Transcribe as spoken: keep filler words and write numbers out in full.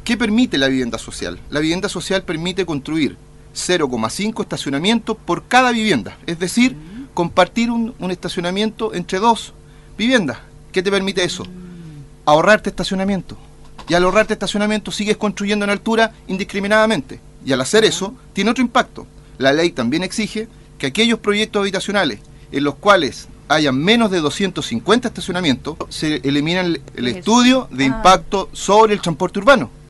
¿Qué permite la vivienda social? La vivienda social permite construir cero coma cinco estacionamientos por cada vivienda, es decir, compartir un, un estacionamiento entre dos viviendas. ¿Qué te permite eso? Ahorrarte estacionamiento. Y al ahorrarte estacionamiento sigues construyendo en altura indiscriminadamente. Y al hacer eso, tiene otro impacto. La ley también exige que aquellos proyectos habitacionales en los cuales haya menos de doscientos cincuenta estacionamientos, se elimina el, el estudio de impacto sobre el transporte urbano.